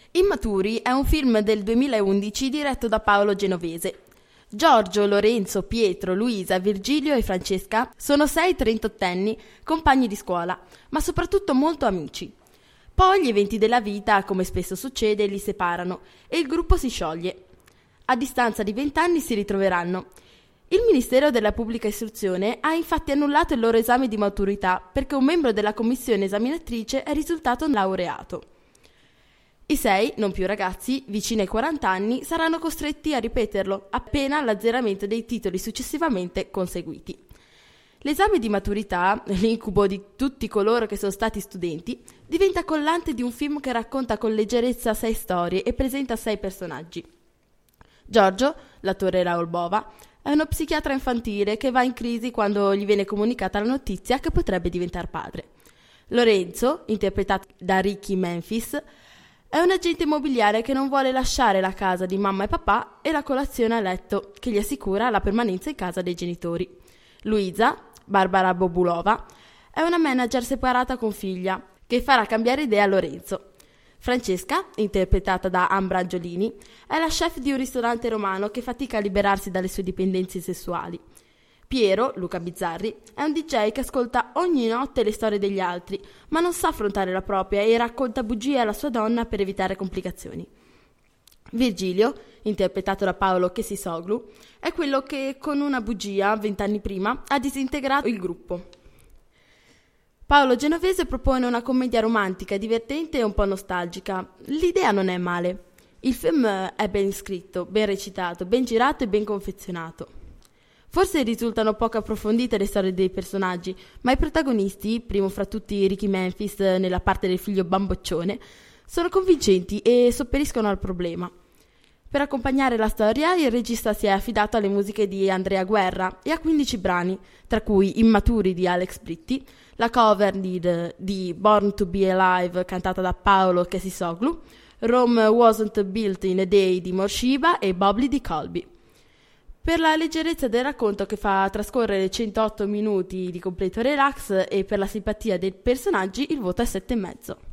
Immaturi è un film del 2011 diretto da Paolo Genovese. Giorgio, Lorenzo, Pietro, Luisa, Virgilio e Francesca sono 6 38enni, compagni di scuola, ma soprattutto molto amici. Poi gli eventi della vita, come spesso succede, li separano e il gruppo si scioglie. A distanza di 20 anni si ritroveranno. Il Ministero della Pubblica Istruzione ha infatti annullato il loro esame di maturità perché un membro della commissione esaminatrice è risultato laureato. I 6, non più ragazzi, vicini ai 40 anni, saranno costretti a ripeterlo, appena l'azzeramento dei titoli successivamente conseguiti. L'esame di maturità, l'incubo di tutti coloro che sono stati studenti, diventa collante di un film che racconta con leggerezza 6 storie e presenta 6 personaggi. Giorgio, l'attore Raoul Bova, è uno psichiatra infantile che va in crisi quando gli viene comunicata la notizia che potrebbe diventare padre. Lorenzo, interpretato da Ricky Memphis, è un agente immobiliare che non vuole lasciare la casa di mamma e papà e la colazione a letto, che gli assicura la permanenza in casa dei genitori. Luisa, Barbara Bobulova, è una manager separata con figlia, che farà cambiare idea a Lorenzo. Francesca, interpretata da Ambra Angiolini, è la chef di un ristorante romano che fatica a liberarsi dalle sue dipendenze sessuali. Piero, Luca Bizzarri, è un DJ che ascolta ogni notte le storie degli altri, ma non sa affrontare la propria e racconta bugie alla sua donna per evitare complicazioni. Virgilio, interpretato da Paolo Kesisoglu, è quello che con una bugia, 20 anni prima, ha disintegrato il gruppo. Paolo Genovese propone una commedia romantica, divertente e un po' nostalgica. L'idea non è male. Il film è ben scritto, ben recitato, ben girato e ben confezionato. Forse risultano poco approfondite le storie dei personaggi, ma i protagonisti, primo fra tutti Ricky Memphis nella parte del figlio bamboccione, sono convincenti e sopperiscono al problema. Per accompagnare la storia, il regista si è affidato alle musiche di Andrea Guerra e a 15 brani, tra cui Immaturi di Alex Britti, la cover di Born to be Alive cantata da Paolo Kesisoglu, Rome Wasn't Built in a Day di Morshiba e Bubbly di Colby. Per la leggerezza del racconto che fa trascorrere 108 minuti di completo relax e per la simpatia dei personaggi il voto è 7,5.